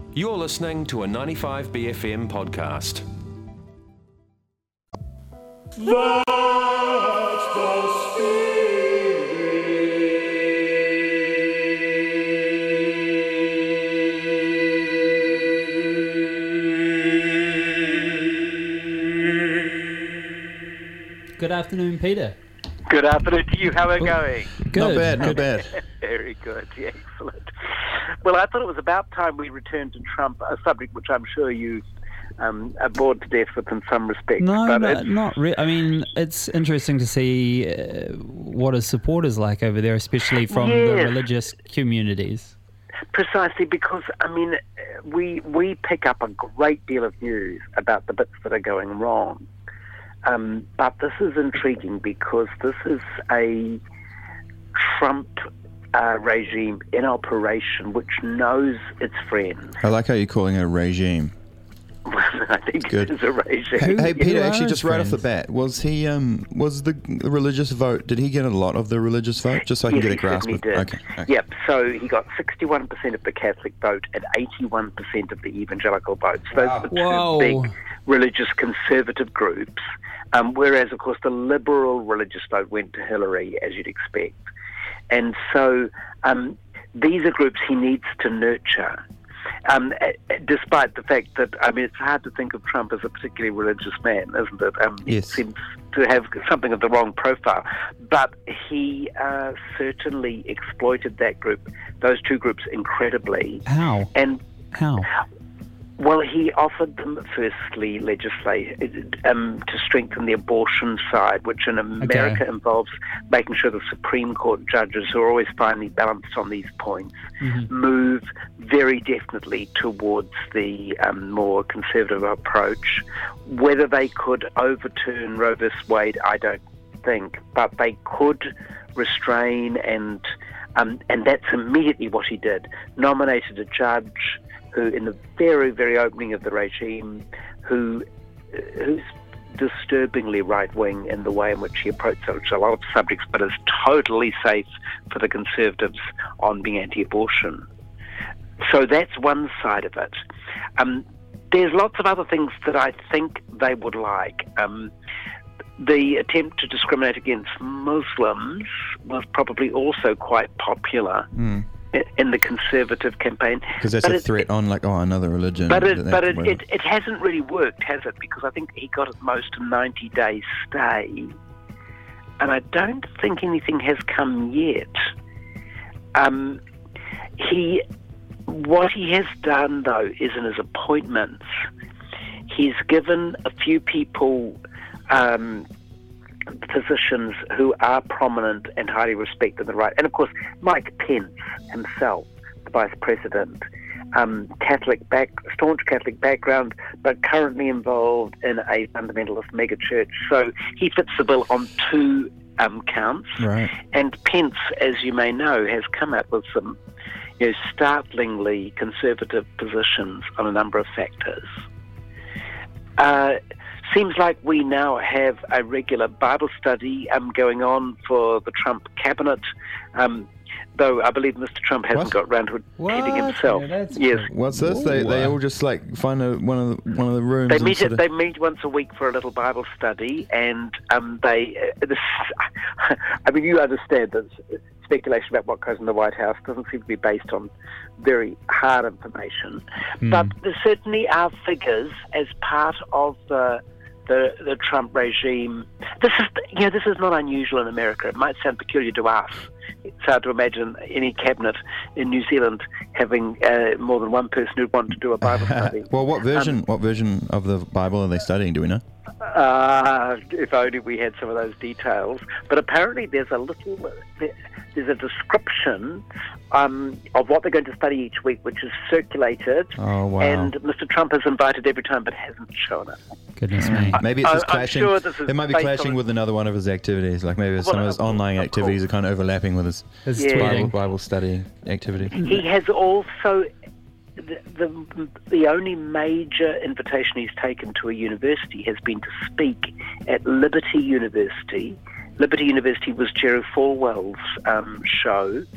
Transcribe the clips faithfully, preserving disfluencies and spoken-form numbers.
You're listening to a ninety-five B F M podcast. That's the spirit. Good afternoon, Peter. Good afternoon to you. How are we going? Good. Not bad, not bad. Very good. Yeah, excellent. Well, I thought it was about time we returned to Trump, a subject which I'm sure you um, are bored to death with in some respects. No, but no it's- not really. I mean, it's interesting to see uh, what his support is like over there, especially from the Yes. religious communities. Precisely because, I mean, we we pick up a great deal of news about the bits that are going wrong. Um, but this is intriguing because this is a Trump uh, regime in operation which knows its friends. I like how you're calling it a regime. I think Good. it is a regime. Hey, hey, who Peter, are actually, his just right off the friends? bat, was he, um, was the, the religious vote, did he get a lot of the religious vote? Just so I can Yes, get a he grasp certainly of did. Okay. okay. Yep, so he got sixty-one percent of the Catholic vote and eighty-one percent of the evangelical vote. So those are the two Whoa. big religious conservative groups, um, whereas, of course, the liberal religious vote went to Hillary, as you'd expect. And so um, these are groups he needs to nurture. Um, eh, despite the fact that, I mean, it's hard to think of Trump as a particularly religious man, isn't it? Um, Yes. He seems to have something of the wrong profile. But he uh, certainly exploited that group, those two groups, incredibly. How? And, How? well, he offered them, firstly, legislate um, to strengthen the abortion side, which in America Okay. involves making sure the Supreme Court judges, who are always finely balanced on these points, Mhm. move very definitely towards the um, more conservative approach. Whether they could overturn Roe versus Wade, I don't think, but they could restrain, and um, and that's immediately what he did. Nominated a judge who, in the very, very opening of the regime, who who's disturbingly right-wing in the way in which he approaches a lot of subjects, but is totally safe for the Conservatives on being anti-abortion. So that's one side of it. Um, there's lots of other things that I think they would like. Um, the attempt to discriminate against Muslims was probably also quite popular Mm. i- in the Conservative campaign. Because that's But a it- threat on, like, oh, another religion. But it, that- but it, well, it, it hasn't really worked, has it? Because I think he got at most a ninety-day stay, and I don't think anything has come yet. Um, he, what he has done, though, is in his appointments, he's given a few people um, positions who are prominent and highly respected in the right. And, of course, Mike Pence himself, the vice president, um, Catholic back, staunch Catholic background, but currently involved in a fundamentalist megachurch. So he fits the bill on two um, counts. Right. And Pence, as you may know, has come up with some, you know, startlingly conservative positions on a number of factors. Uh, seems like we now have a regular Bible study um, going on for the Trump cabinet, um, though I believe Mister Trump hasn't What? got round to attending What? himself. Yeah, that's yes, cool. What's this? They they Ooh. all just, like, find a, one of the, one of the rooms they and meet. sort At, of... they meet once a week for a little Bible study, and um, they. Uh, this, I mean, you understand that speculation about what goes in the White House doesn't seem to be based on very hard information, Hmm. but there certainly are figures as part of the. The, the Trump regime. This is, you know, this is not unusual in America. It might sound peculiar to us. It's hard to imagine any cabinet in New Zealand having uh, more than one person who'd want to do a Bible study. Well, what version, Um, what version of the Bible are they studying? Do we know? Uh, if only we had some of those details. But apparently there's a little, there's a description um, of what they're going to study each week, which is circulated. Oh, wow. And Mister Trump has invited every time, but hasn't shown it. Goodness me. Maybe it's I- just I'm clashing. sure this is It might be based clashing on- with another one of his activities. Like maybe some Well, of his of online course, of activities course. are kind of overlapping with his His Yeah. Bible, tweeting. Bible study activity. He has also, the, the the only major invitation he's taken to a university has been to speak at Liberty University. Liberty University was Jerry Falwell's um, show.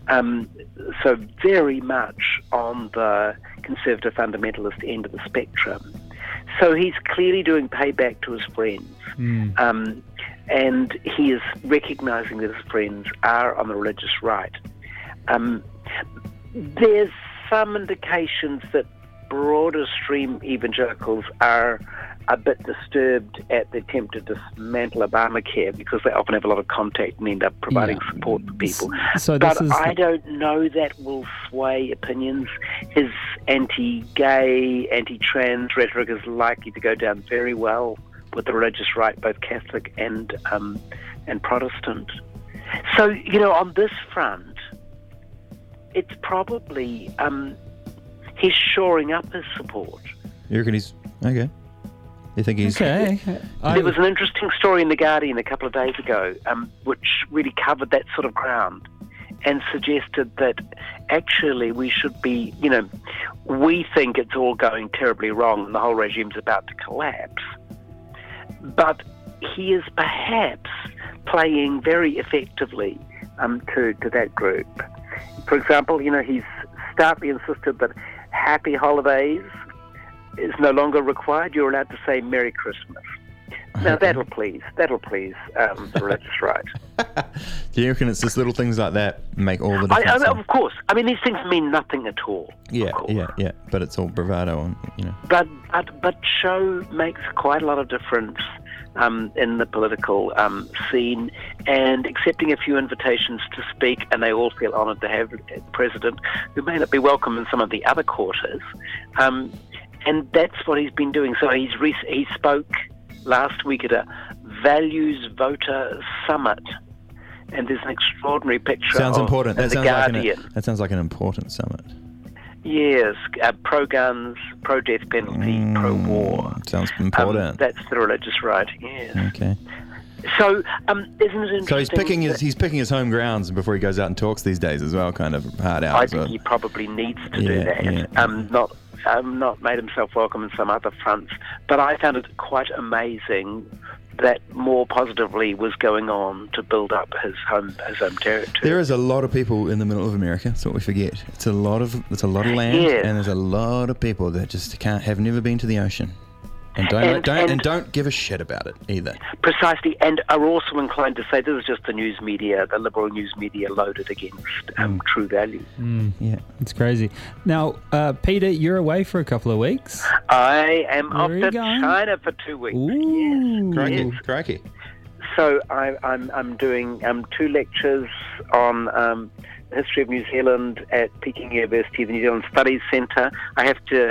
Um, so very much on the conservative fundamentalist end of the spectrum. So he's clearly doing payback to his friends. Mm. Um, and he is recognising that his friends are on the religious right. Um, there's some indications that broader stream evangelicals are a bit disturbed at the attempt to dismantle Obamacare because they often have a lot of contact and end up providing Yeah. support for people. So this but is I don't know that will sway opinions. His anti-gay, anti-trans rhetoric is likely to go down very well with the religious right, both Catholic and um, and Protestant. So, you know, on this front, it's probably um, he's shoring up his support. You reckon he's okay? You think he's okay. I, There was an interesting story in The Guardian a couple of days ago, um, which really covered that sort of ground and suggested that actually we should be, you know, we think it's all going terribly wrong and the whole regime's about to collapse. But he is perhaps playing very effectively um, to, to that group. For example, you know, he's stoutly insisted that happy holidays is no longer required. You're allowed to say Merry Christmas. Now that'll please, that'll please um, the religious right. Do you reckon it's just little things like that make all the I, difference? I, of course. I mean, these things mean nothing at all. yeah, of course. yeah, yeah. But it's all bravado, and you know. But but but show makes quite a lot of difference um, in the political um, scene, and accepting a few invitations to speak, and they all feel honoured to have a president who may not be welcome in some of the other quarters. Um, and that's what he's been doing. So he's re- he spoke last week at a Values Voter Summit, and there's an extraordinary picture. Sounds of, important. in That the sounds like Guardian. an, that sounds like an important summit. Yes, uh, pro-guns, pro-death penalty, Mm, pro-war. Sounds Um, important. that's the religious right. Yes. okay. So, um, isn't it interesting? So he's picking his that- he's picking his home grounds before he goes out and talks these days as well, kind of hard out. I as think well. he probably needs to do Yeah, that. yeah. Um, not, um, not made himself welcome in some other fronts, but I found it quite amazing that more positively was going on to build up his home, his home territory. There is a lot of people in the middle of America. That's what we forget. It's a lot of it's a lot of land, Yes. and there's a lot of people that just can't have never been to the ocean, and don't And- don't and, and- don't give a shit about it either. Precisely, and are also inclined to say this is just the news media, the liberal news media loaded against um, true value. mm, Yeah. it's crazy. Now, uh, Peter, you're away for a couple of weeks. I am Where off are you to going? China for two weeks. Ooh. Crikey, Yes. crikey. So I, I'm I'm doing um, two lectures on um, the history of New Zealand at Peking University, the New Zealand Studies Centre. I have to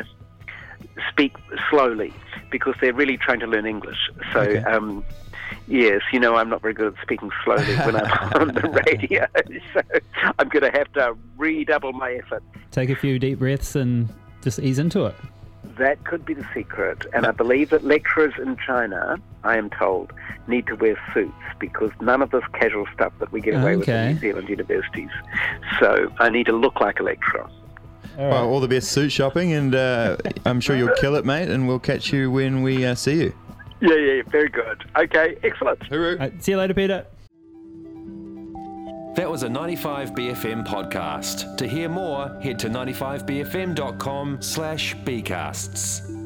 speak slowly because they're really trying to learn English. So Okay. um, yes, you know I'm not very good at speaking slowly when I'm on the radio. So I'm going to have to redouble my efforts. Take a few deep breaths and just ease into it. That could be the secret. And I believe that lecturers in China, I am told, need to wear suits because none of this casual stuff that we get away with Okay. in New Zealand universities. So I need to look like a lecturer. All Well, all the best suit shopping, and uh, I'm sure you'll kill it, mate. And we'll catch you when we uh, see you. Yeah, yeah, very good. Okay, excellent. Hooroo. right, see you later, Peter. That was a ninety-five B F M podcast. To hear more, head to ninety-five b f m dot com slash bcasts.